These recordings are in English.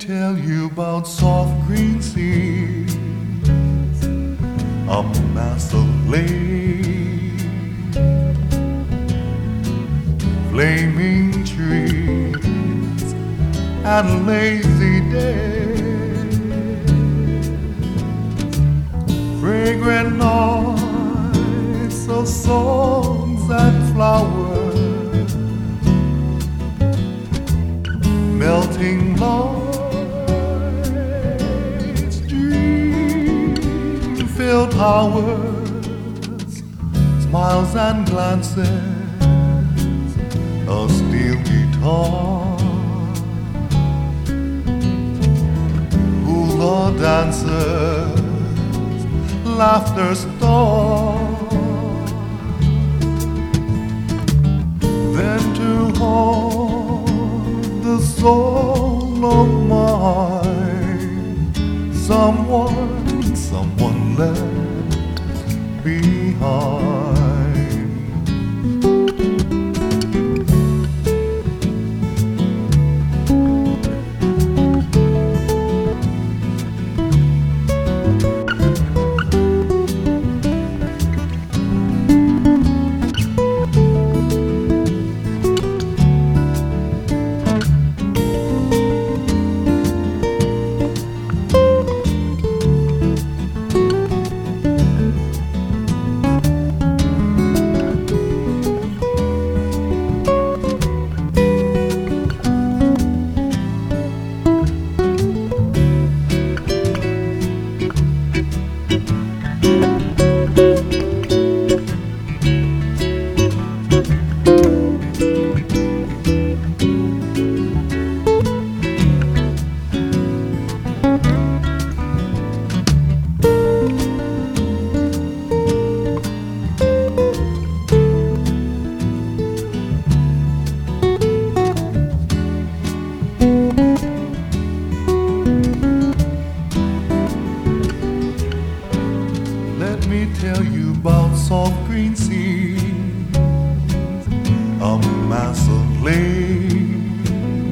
tell you about soft green seas, a massive lake, flaming trees, and lazy days, fragrant nights of songs and flowers, melting lights, dream-filled hours, smiles and glances, a steel guitar, hula dancers, laughter stars, then to hold the soul of mine, someone left behind. Let me tell you about soft green seas, a massive lake,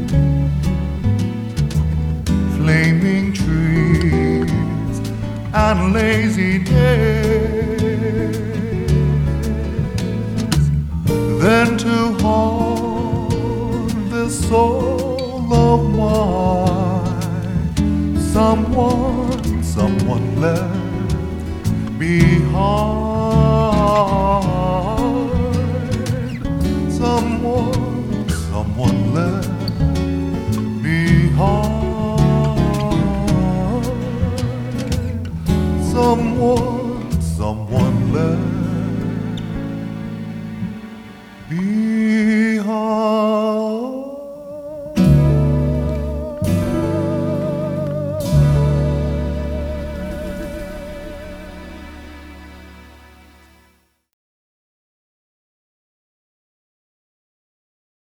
flaming trees, and lazy days, then to haunt the soul of mine, someone left behind, someone left behind, someone left